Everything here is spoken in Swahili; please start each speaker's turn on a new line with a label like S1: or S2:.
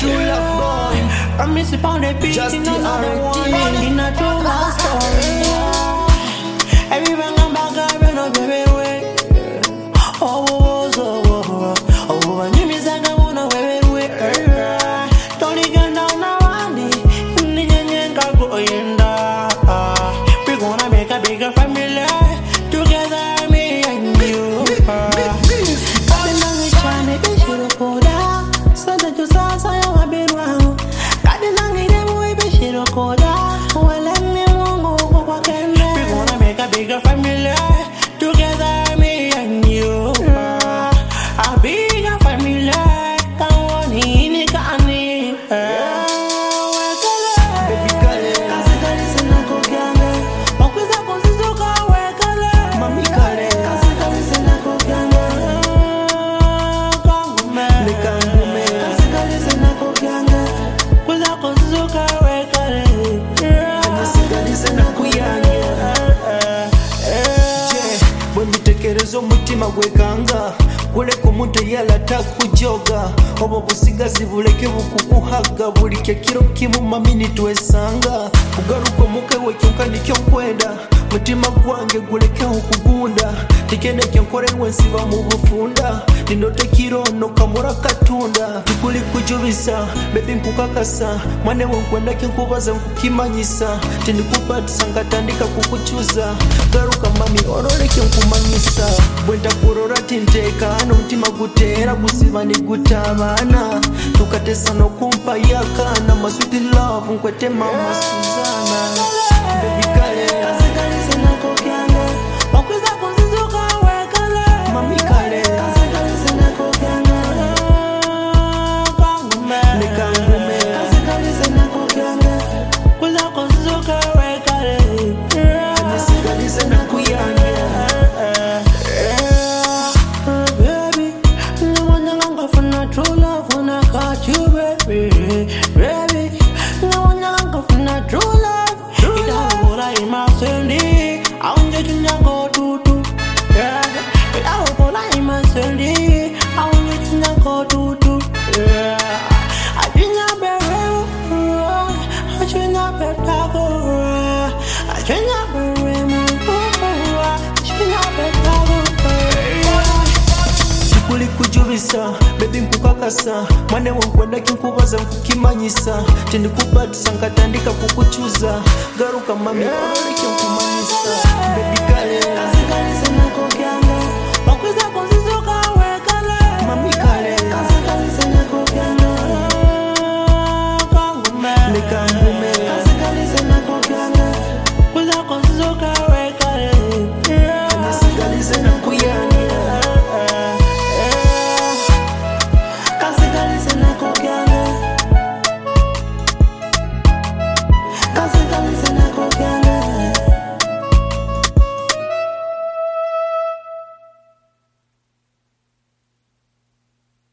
S1: true love boy.
S2: I miss upon the beat,
S1: Just
S2: in
S1: the
S2: another one,
S1: R&D.
S2: in a true love story. Everyone I'm back, I run up every way. Oh, and you miss like I wanna wear it. Don't you get down now, Andy? You need to go in there. We're gonna make a bigger family together, me and you. I've been on the channel, they should have pulled out. So that you saw, so I've been wrong. Got the long them way, they should have called out. Well, let me go, what can they? We're gonna make a bigger family together, me and you. A bigger family, come on in, can you?
S1: Baby kale, mami kale, nekangume, nisigalize nakuyange. Bwe mbitekereza omutima gwekanga kuleka omuntu eyala takujoga obwo busigazi buleke bukukuhaga buli kyekiro kimu maminiti wesanga kugaruka omukewe kyonka nikyo nkwenda mutima gwange gulekeho okugunda tikende kyenkore nsiba mu bufunda nino tekirono kamura katunda tikuli kujubisa bebi nkukakasa mwane wenkwenda kinkubaza nkukimanyisa tindikubatisa ngatandika kukuchuza garuka mami oroleke nkumanyisa bwenta kurora tinteka n'omutima gutera gusiba nigutabana tukatesa nokumpa yakana masweet love nkwete mama Suzana baby kale mami kale nekangume nisigalize nakuyange.
S2: True love when I got you, baby. Baby, no one younger from that true love. It all what I am sending. I want you to go to. Yeah, it all what I am sending. I want you to go to. Yeah, I think I'm better. I think I'm better. I think I'm better.
S1: Kuli kujubisa baby nkukakasa mwane wankwenda kinkubaza nkukimanyisa tindikubatisa nkatandika kukuchuza garuka mami oroleke nkumanyisa baby kale